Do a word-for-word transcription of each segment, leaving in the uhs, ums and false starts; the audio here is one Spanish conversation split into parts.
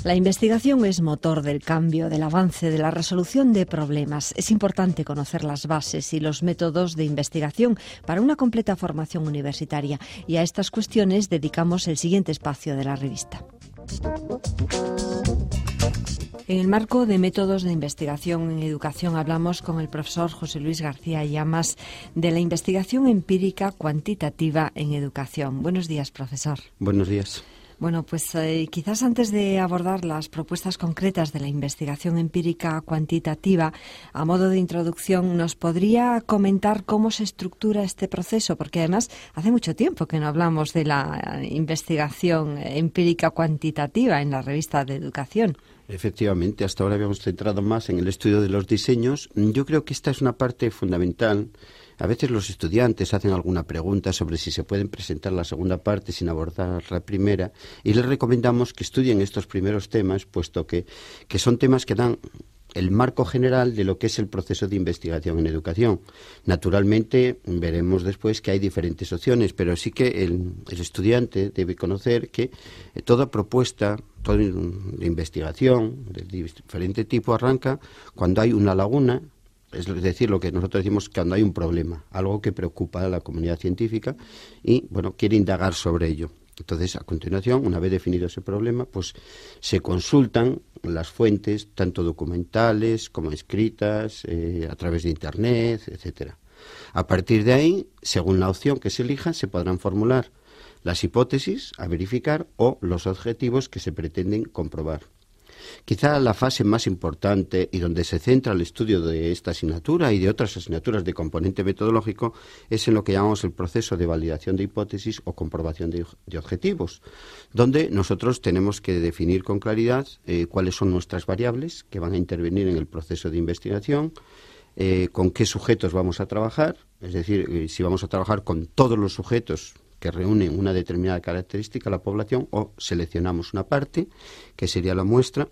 La investigación es motor del cambio, del avance, de la resolución de problemas. Es importante conocer las bases y los métodos de investigación para una completa formación universitaria. Y a estas cuestiones dedicamos el siguiente espacio de la revista. En el marco de métodos de investigación en educación hablamos con el profesor José Luis García Llamas de la investigación empírica cuantitativa en educación. Buenos días, profesor. Buenos días. Bueno, pues eh, quizás antes de abordar las propuestas concretas de la investigación empírica cuantitativa, a modo de introducción, ¿nos podría comentar cómo se estructura este proceso? Porque además hace mucho tiempo que no hablamos de la investigación empírica cuantitativa en la revista de educación. Efectivamente, hasta ahora habíamos centrado más en el estudio de los diseños. Yo creo que esta es una parte fundamental. A veces los estudiantes hacen alguna pregunta sobre si se pueden presentar la segunda parte sin abordar la primera, y les recomendamos que estudien estos primeros temas, puesto que, que son temas que dan el marco general de lo que es el proceso de investigación en educación. Naturalmente, veremos después que hay diferentes opciones, pero sí que el, el estudiante debe conocer que toda propuesta, toda investigación de diferente tipo arranca cuando hay una laguna. Es decir, lo que nosotros decimos cuando hay un problema, algo que preocupa a la comunidad científica y, bueno, quiere indagar sobre ello. Entonces, a continuación, una vez definido ese problema, pues se consultan las fuentes, tanto documentales como escritas, eh, a través de Internet, etcétera. A partir de ahí, según la opción que se elija, se podrán formular las hipótesis a verificar o los objetivos que se pretenden comprobar. Quizá la fase más importante y donde se centra el estudio de esta asignatura y de otras asignaturas de componente metodológico es en lo que llamamos el proceso de validación de hipótesis o comprobación de, de objetivos, donde nosotros tenemos que definir con claridad eh, cuáles son nuestras variables que van a intervenir en el proceso de investigación, eh, con qué sujetos vamos a trabajar, es decir, eh, si vamos a trabajar con todos los sujetos que reúnen una determinada característica a la población, o seleccionamos una parte, que sería la muestra.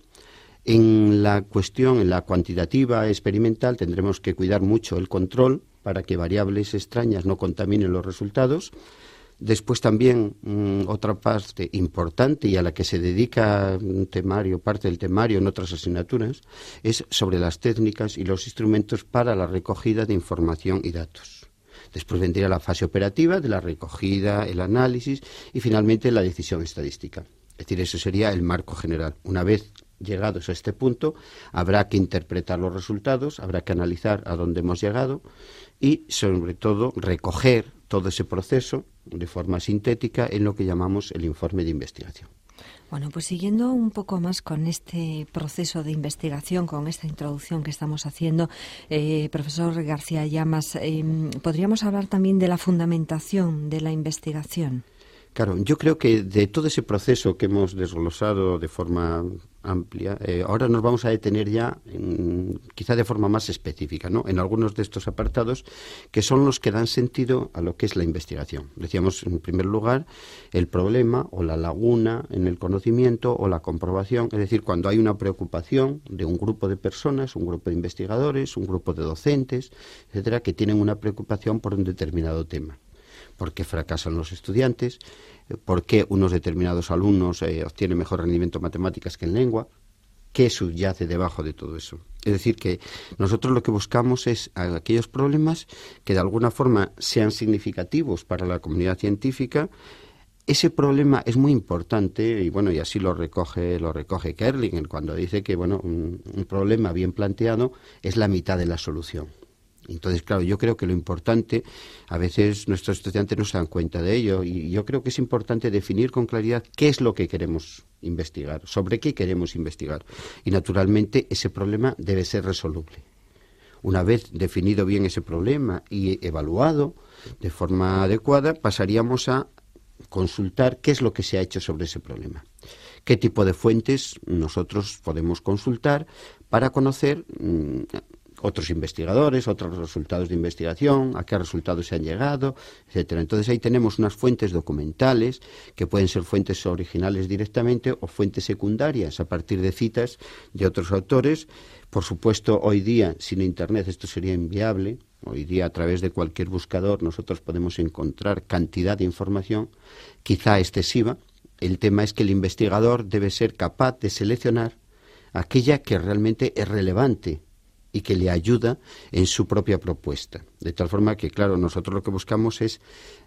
En la cuestión, en la cuantitativa experimental, tendremos que cuidar mucho el control para que variables extrañas no contaminen los resultados. Después también mmm, otra parte importante y a la que se dedica un temario, parte del temario en otras asignaturas, es sobre las técnicas y los instrumentos para la recogida de información y datos. Después vendría la fase operativa de la recogida, el análisis y finalmente la decisión estadística. Es decir, eso sería el marco general. Una vez llegados a este punto, habrá que interpretar los resultados, habrá que analizar a dónde hemos llegado y, sobre todo, recoger todo ese proceso de forma sintética en lo que llamamos el informe de investigación. Bueno, pues siguiendo un poco más con este proceso de investigación, con esta introducción que estamos haciendo, eh, profesor García Llamas, eh, ¿podríamos hablar también de la fundamentación de la investigación? Claro, yo creo que de todo ese proceso que hemos desglosado de forma amplia, eh, ahora nos vamos a detener ya, en, quizá de forma más específica, ¿no?, en algunos de estos apartados que son los que dan sentido a lo que es la investigación. Decíamos, en primer lugar, el problema o la laguna en el conocimiento o la comprobación, es decir, cuando hay una preocupación de un grupo de personas, un grupo de investigadores, un grupo de docentes, etcétera, que tienen una preocupación por un determinado tema. ¿Por qué fracasan los estudiantes? ¿Por qué unos determinados alumnos eh, obtienen mejor rendimiento en matemáticas que en lengua? ¿Qué subyace debajo de todo eso? Es decir, que nosotros lo que buscamos es aquellos problemas que de alguna forma sean significativos para la comunidad científica. Ese problema es muy importante y bueno, y así lo recoge lo recoge Kerling cuando dice que bueno, un, un problema bien planteado es la mitad de la solución. Entonces, claro, yo creo que lo importante, a veces nuestros estudiantes no se dan cuenta de ello, y yo creo que es importante definir con claridad qué es lo que queremos investigar, sobre qué queremos investigar. Y, naturalmente, ese problema debe ser resoluble. Una vez definido bien ese problema y evaluado de forma adecuada, pasaríamos a consultar qué es lo que se ha hecho sobre ese problema. ¿Qué tipo de fuentes nosotros podemos consultar para conocer mmm, otros investigadores, otros resultados de investigación, a qué resultados se han llegado, etcétera? Entonces ahí tenemos unas fuentes documentales que pueden ser fuentes originales directamente o fuentes secundarias a partir de citas de otros autores. Por supuesto, hoy día sin Internet esto sería inviable. Hoy día a través de cualquier buscador nosotros podemos encontrar cantidad de información, quizá excesiva, el tema es que el investigador debe ser capaz de seleccionar aquella que realmente es relevante y que le ayuda en su propia propuesta. De tal forma que, claro, nosotros lo que buscamos es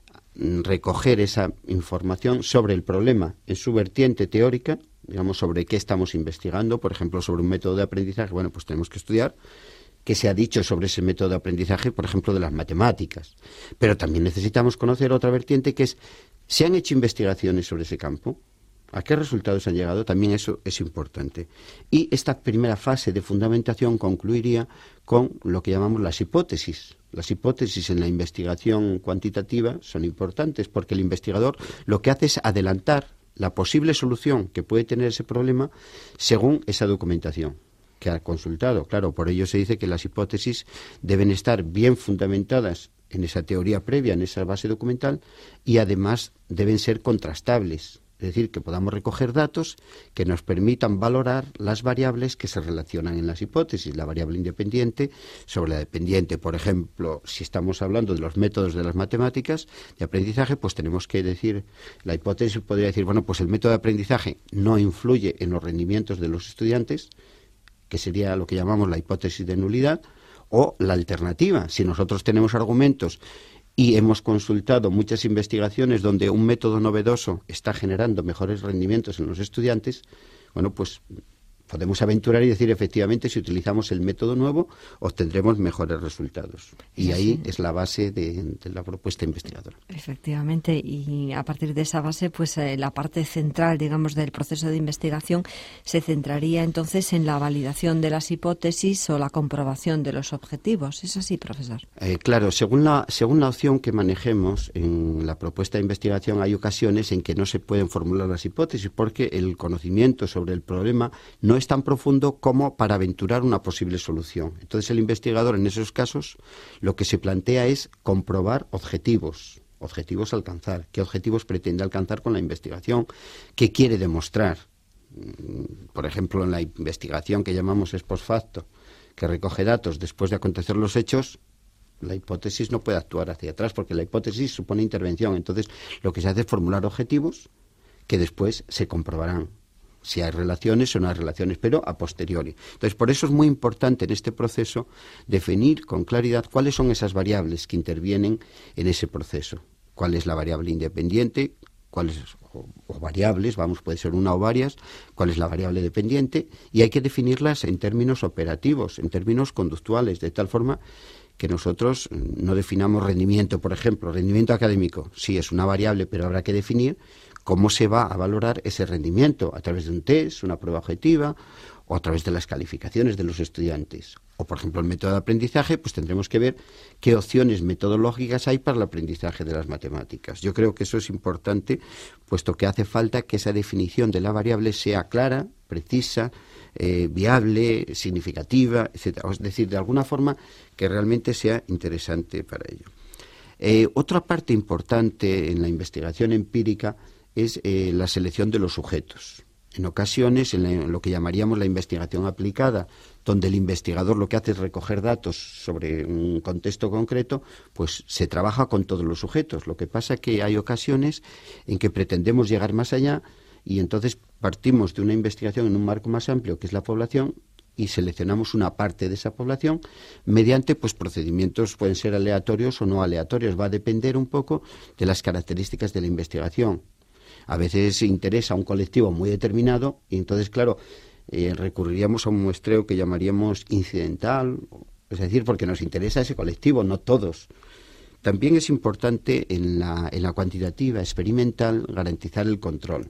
recoger esa información sobre el problema en su vertiente teórica, digamos, sobre qué estamos investigando, por ejemplo, sobre un método de aprendizaje. Bueno, pues tenemos que estudiar qué se ha dicho sobre ese método de aprendizaje, por ejemplo, de las matemáticas. Pero también necesitamos conocer otra vertiente, que es, ¿se han hecho investigaciones sobre ese campo? ¿A qué resultados han llegado? También eso es importante. Y esta primera fase de fundamentación concluiría con lo que llamamos las hipótesis. Las hipótesis en la investigación cuantitativa son importantes porque el investigador lo que hace es adelantar la posible solución que puede tener ese problema según esa documentación que ha consultado. Claro, por ello se dice que las hipótesis deben estar bien fundamentadas en esa teoría previa, en esa base documental, y además deben ser contrastables. Es decir, que podamos recoger datos que nos permitan valorar las variables que se relacionan en las hipótesis, la variable independiente sobre la dependiente. Por ejemplo, si estamos hablando de los métodos de las matemáticas de aprendizaje, pues tenemos que decir, la hipótesis podría decir, bueno, pues el método de aprendizaje no influye en los rendimientos de los estudiantes, que sería lo que llamamos la hipótesis de nulidad, o la alternativa. Si nosotros tenemos argumentos y hemos consultado muchas investigaciones donde un método novedoso está generando mejores rendimientos en los estudiantes, bueno, pues podemos aventurar y decir, efectivamente, si utilizamos el método nuevo, obtendremos mejores resultados. Y sí, ahí es la base de, de la propuesta investigadora. Efectivamente, y a partir de esa base, pues eh, la parte central, digamos, del proceso de investigación se centraría entonces en la validación de las hipótesis o la comprobación de los objetivos. ¿Es así, profesor? Eh, claro, según la, según la opción que manejemos en la propuesta de investigación, hay ocasiones en que no se pueden formular las hipótesis porque el conocimiento sobre el problema no es tan profundo como para aventurar una posible solución. Entonces el investigador en esos casos lo que se plantea es comprobar objetivos, objetivos a alcanzar, qué objetivos pretende alcanzar con la investigación, qué quiere demostrar. Por ejemplo, en la investigación que llamamos ex post facto, que recoge datos después de acontecer los hechos, la hipótesis no puede actuar hacia atrás porque la hipótesis supone intervención. Entonces lo que se hace es formular objetivos que después se comprobarán. Si hay relaciones o no hay relaciones, pero a posteriori. Entonces, por eso es muy importante en este proceso definir con claridad cuáles son esas variables que intervienen en ese proceso. Cuál es la variable independiente, cuáles o, o variables, vamos, puede ser una o varias, cuál es la variable dependiente, y hay que definirlas en términos operativos, en términos conductuales, de tal forma que nosotros no definamos rendimiento, por ejemplo, rendimiento académico. Sí, es una variable, pero habrá que definir cómo se va a valorar ese rendimiento, a través de un test, una prueba objetiva, o a través de las calificaciones de los estudiantes. O, por ejemplo, el método de aprendizaje, pues tendremos que ver qué opciones metodológicas hay para el aprendizaje de las matemáticas. Yo creo que eso es importante, puesto que hace falta que esa definición de la variable sea clara, precisa, eh, viable, significativa, etcétera. Es decir, de alguna forma que realmente sea interesante para ello. Eh, otra parte importante en la investigación empírica es eh, la selección de los sujetos. En ocasiones, en, la, en lo que llamaríamos la investigación aplicada, donde el investigador lo que hace es recoger datos sobre un contexto concreto, pues se trabaja con todos los sujetos. Lo que pasa es que hay ocasiones en que pretendemos llegar más allá y entonces partimos de una investigación en un marco más amplio, que es la población, y seleccionamos una parte de esa población mediante pues procedimientos, pueden ser aleatorios o no aleatorios. Va a depender un poco de las características de la investigación. A veces interesa a un colectivo muy determinado y entonces, claro, eh, recurriríamos a un muestreo que llamaríamos incidental, es decir, porque nos interesa ese colectivo, no todos. También es importante en la, en la cuantitativa experimental garantizar el control.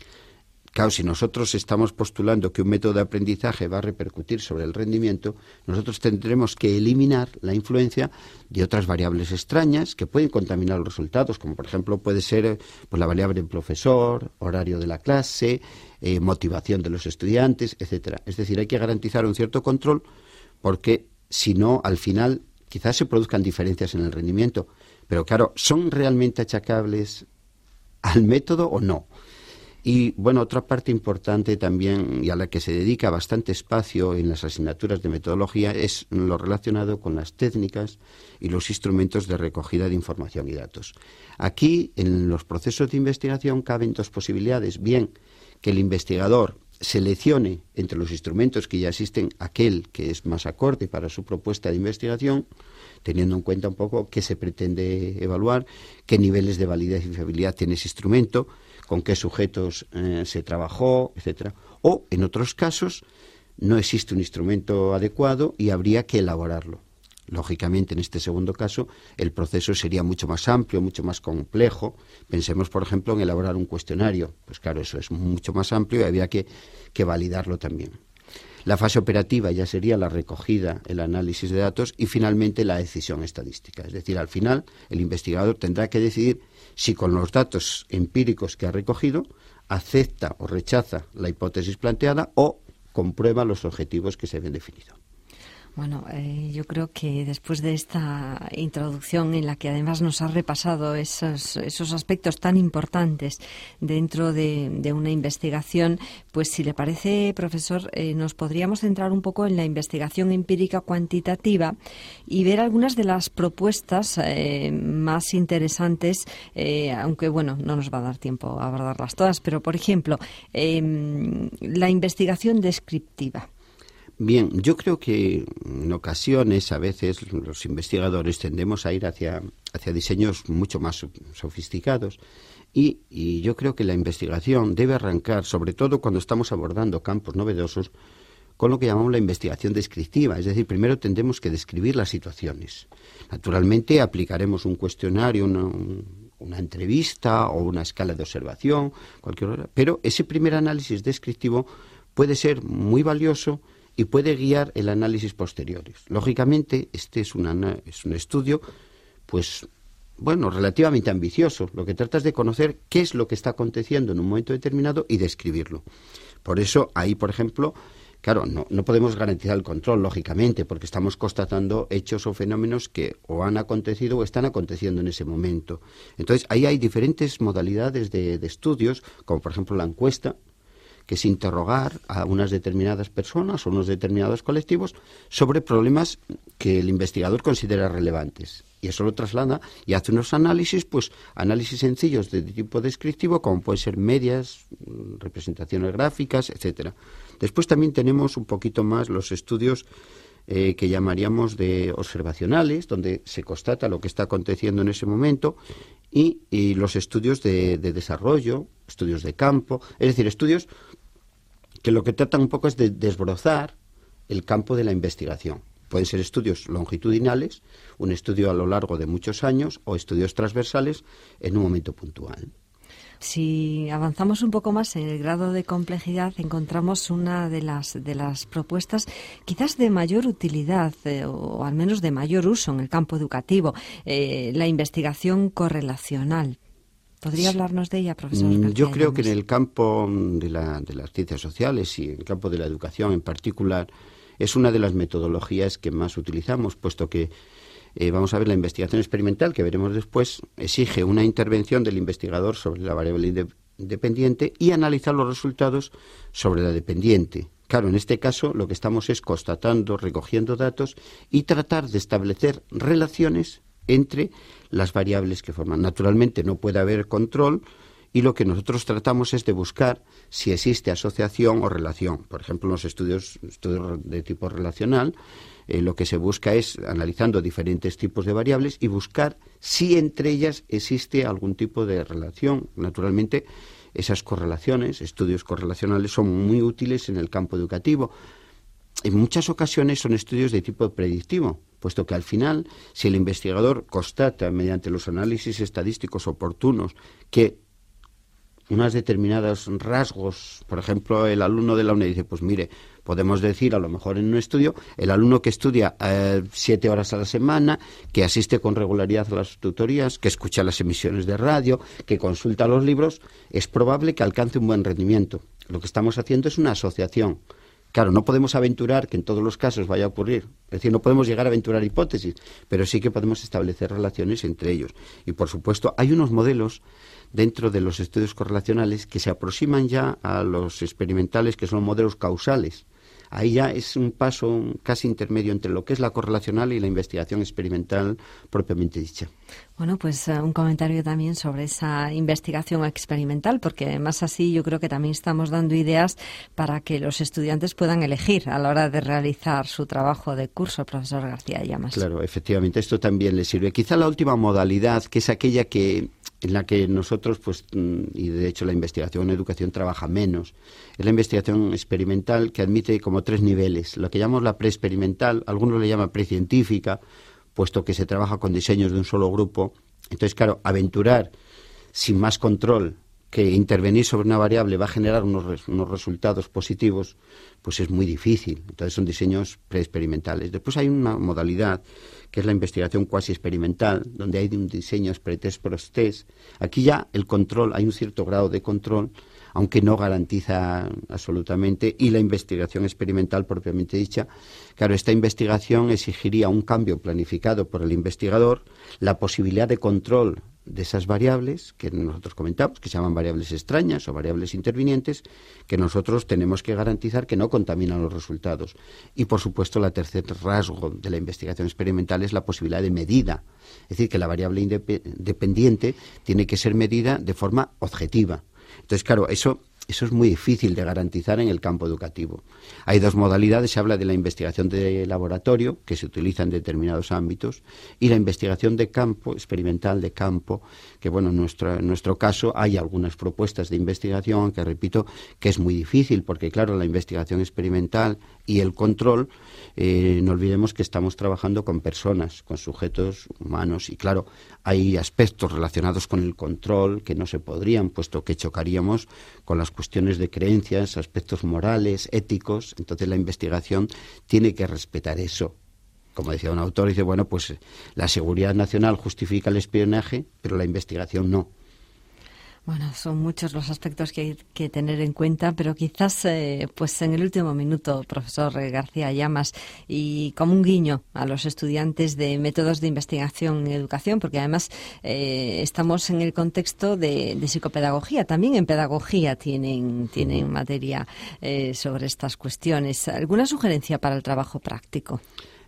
Claro, si nosotros estamos postulando que un método de aprendizaje va a repercutir sobre el rendimiento, nosotros tendremos que eliminar la influencia de otras variables extrañas que pueden contaminar los resultados, como por ejemplo puede ser pues, la variable del profesor, horario de la clase, eh, motivación de los estudiantes, etcétera. Es decir, hay que garantizar un cierto control porque si no, al final quizás se produzcan diferencias en el rendimiento, pero claro, ¿son realmente achacables al método o no? Y, bueno, otra parte importante también, y a la que se dedica bastante espacio en las asignaturas de metodología, es lo relacionado con las técnicas y los instrumentos de recogida de información y datos. Aquí, en los procesos de investigación, caben dos posibilidades. Bien, que el investigador seleccione entre los instrumentos que ya existen aquel que es más acorde para su propuesta de investigación, teniendo en cuenta un poco qué se pretende evaluar, qué niveles de validez y fiabilidad tiene ese instrumento, con qué sujetos eh, se trabajó, etcétera. O, en otros casos, no existe un instrumento adecuado y habría que elaborarlo. Lógicamente, en este segundo caso, el proceso sería mucho más amplio, mucho más complejo. Pensemos, por ejemplo, en elaborar un cuestionario. Pues claro, eso es mucho más amplio y habría que, que validarlo también. La fase operativa ya sería la recogida, el análisis de datos y, finalmente, la decisión estadística. Es decir, al final, el investigador tendrá que decidir si con los datos empíricos que ha recogido acepta o rechaza la hipótesis planteada o comprueba los objetivos que se habían definido. Bueno, eh, yo creo que después de esta introducción en la que además nos ha repasado esos, esos aspectos tan importantes dentro de, de una investigación, pues si le parece, profesor, eh, nos podríamos centrar un poco en la investigación empírica cuantitativa y ver algunas de las propuestas eh, más interesantes, eh, aunque bueno, no nos va a dar tiempo a abordarlas todas, pero por ejemplo, eh, la investigación descriptiva. Bien, yo creo que en ocasiones, a veces, los investigadores tendemos a ir hacia, hacia diseños mucho más sofisticados y, y yo creo que la investigación debe arrancar, sobre todo cuando estamos abordando campos novedosos, con lo que llamamos la investigación descriptiva. Es decir, primero tendremos que describir las situaciones. Naturalmente aplicaremos un cuestionario, una, una entrevista o una escala de observación, cualquier hora, pero ese primer análisis descriptivo puede ser muy valioso y puede guiar el análisis posteriores. Lógicamente, este es, una, es un estudio, pues, bueno, relativamente ambicioso. Lo que trata es de conocer qué es lo que está aconteciendo en un momento determinado y describirlo. Por eso, ahí, por ejemplo, claro, no, no podemos garantizar el control, lógicamente, porque estamos constatando hechos o fenómenos que o han acontecido o están aconteciendo en ese momento. Entonces, ahí hay diferentes modalidades de, de estudios, como por ejemplo la encuesta, que es interrogar a unas determinadas personas o unos determinados colectivos sobre problemas que el investigador considera relevantes. Y eso lo traslada y hace unos análisis, pues análisis sencillos de tipo descriptivo, como pueden ser medias, representaciones gráficas, etcétera. Después también tenemos un poquito más los estudios eh, que llamaríamos de observacionales, donde se constata lo que está aconteciendo en ese momento, y, y los estudios de, de desarrollo, estudios de campo, es decir, estudios que lo que tratan un poco es de desbrozar el campo de la investigación. Pueden ser estudios longitudinales, un estudio a lo largo de muchos años, o estudios transversales en un momento puntual. Si avanzamos un poco más en el grado de complejidad, encontramos una de las de las propuestas quizás de mayor utilidad eh, o al menos de mayor uso en el campo educativo, eh, la investigación correlacional. ¿Podría hablarnos de ella, profesor García Yo creo Llanes? que en el campo de, la, de las ciencias sociales y en el campo de la educación en particular es una de las metodologías que más utilizamos, puesto que Eh, vamos a ver, la investigación experimental, que veremos después, exige una intervención del investigador sobre la variable inde- independiente y analizar los resultados sobre la dependiente. Claro, en este caso lo que estamos es constatando, recogiendo datos y tratar de establecer relaciones entre las variables que forman. Naturalmente no puede haber control y lo que nosotros tratamos es de buscar si existe asociación o relación. Por ejemplo, en los estudios, estudios de tipo relacional, Eh, lo que se busca es, analizando diferentes tipos de variables, y buscar si entre ellas existe algún tipo de relación. Naturalmente, esas correlaciones, estudios correlacionales, son muy útiles en el campo educativo. En muchas ocasiones son estudios de tipo predictivo, puesto que al final, si el investigador constata, mediante los análisis estadísticos oportunos, que unos determinados rasgos, por ejemplo, el alumno de la UNED dice, pues mire, podemos decir, a lo mejor en un estudio, el alumno que estudia eh, siete horas a la semana, que asiste con regularidad a las tutorías, que escucha las emisiones de radio, que consulta los libros, es probable que alcance un buen rendimiento. Lo que estamos haciendo es una asociación Claro, no podemos aventurar que en todos los casos vaya a ocurrir. Es decir, no podemos llegar a aventurar hipótesis, pero sí que podemos establecer relaciones entre ellos. Y, por supuesto, hay unos modelos dentro de los estudios correlacionales que se aproximan ya a los experimentales, que son modelos causales. Ahí ya es un paso casi intermedio entre lo que es la correlacional y la investigación experimental propiamente dicha. Bueno, pues uh, un comentario también sobre esa investigación experimental, porque además así yo creo que también estamos dando ideas para que los estudiantes puedan elegir a la hora de realizar su trabajo de curso, profesor García Llamas. Claro, efectivamente, esto también le sirve. Quizá la última modalidad, que es aquella que en la que nosotros, pues, y de hecho la investigación en educación trabaja menos, es la investigación experimental, que admite como tres niveles. Lo que llamamos la preexperimental, algunos le llaman precientífica, puesto que se trabaja con diseños de un solo grupo. Entonces, claro, aventurar sin más control que intervenir sobre una variable va a generar unos, res, unos resultados positivos, pues es muy difícil. Entonces son diseños preexperimentales. Después hay una modalidad que es la investigación cuasi experimental, donde hay un diseño pre-test, post-test. Aquí ya el control, hay un cierto grado de control, aunque no garantiza absolutamente, y la investigación experimental propiamente dicha. Claro, esta investigación exigiría un cambio planificado por el investigador, la posibilidad de control de esas variables que nosotros comentamos, que se llaman variables extrañas o variables intervinientes, que nosotros tenemos que garantizar que no contaminan los resultados. Y, por supuesto, el tercer rasgo de la investigación experimental es la posibilidad de medida. Es decir, que la variable independiente tiene que ser medida de forma objetiva. Entonces, claro, eso, eso es muy difícil de garantizar en el campo educativo. Hay dos modalidades, se habla de la investigación de laboratorio, que se utiliza en determinados ámbitos, y la investigación de campo, experimental de campo, que, bueno, en nuestro, en nuestro caso hay algunas propuestas de investigación, que repito, que es muy difícil, porque, claro, la investigación experimental y el control, eh, no olvidemos que estamos trabajando con personas, con sujetos humanos, y, claro, hay aspectos relacionados con el control que no se podrían, puesto que chocaríamos con las cuestiones de creencias, aspectos morales, éticos. Entonces la investigación tiene que respetar eso. Como decía un autor, dice, bueno, pues la seguridad nacional justifica el espionaje, pero la investigación no. Bueno, son muchos los aspectos que hay que tener en cuenta, pero quizás eh, pues en el último minuto, profesor García Llamas, y como un guiño a los estudiantes de métodos de investigación en educación, porque además eh, estamos en el contexto de, de psicopedagogía, también en pedagogía tienen, tienen materia eh, sobre estas cuestiones. ¿Alguna sugerencia para el trabajo práctico?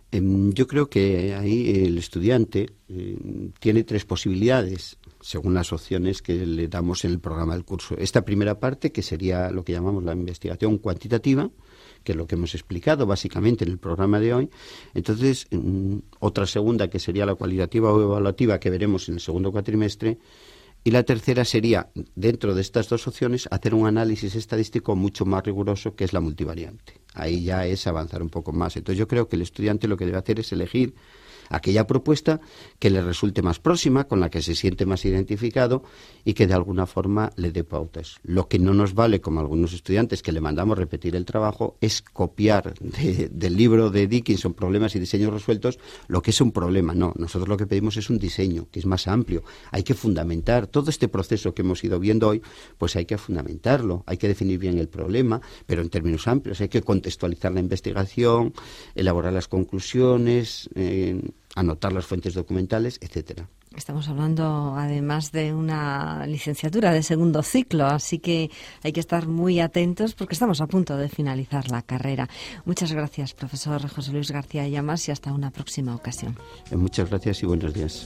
Yo creo que ahí el estudiante eh, tiene tres posibilidades, según las opciones que le damos en el programa del curso. Esta primera parte, que sería lo que llamamos la investigación cuantitativa, que es lo que hemos explicado básicamente en el programa de hoy. Entonces, mm, otra segunda, que sería la cualitativa o evaluativa, que veremos en el segundo cuatrimestre. Y la tercera sería, dentro de estas dos opciones, hacer un análisis estadístico mucho más riguroso, que es la multivariante. Ahí ya es avanzar un poco más. Entonces yo creo que el estudiante lo que debe hacer es elegir aquella propuesta que le resulte más próxima, con la que se siente más identificado y que de alguna forma le dé pautas. Lo que no nos vale, como algunos estudiantes que le mandamos repetir el trabajo, es copiar de, del libro de Dickinson, Problemas y Diseños Resueltos, lo que es un problema. No, nosotros lo que pedimos es un diseño que es más amplio. Hay que fundamentar todo este proceso que hemos ido viendo hoy, pues hay que fundamentarlo, hay que definir bien el problema, pero en términos amplios. Hay que contextualizar la investigación, elaborar las conclusiones, eh, anotar las fuentes documentales, etcétera. Estamos hablando además de una licenciatura de segundo ciclo, así que hay que estar muy atentos porque estamos a punto de finalizar la carrera. Muchas gracias, profesor José Luis García Llamas, y hasta una próxima ocasión. Eh, muchas gracias y buenos días.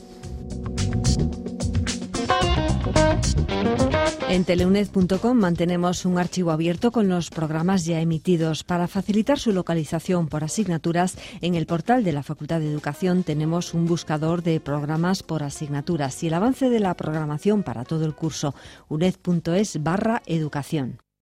En teleuned punto com mantenemos un archivo abierto con los programas ya emitidos. Para facilitar su localización por asignaturas, en el portal de la Facultad de Educación tenemos un buscador de programas por asignaturas y el avance de la programación para todo el curso, uned punto es barra educación.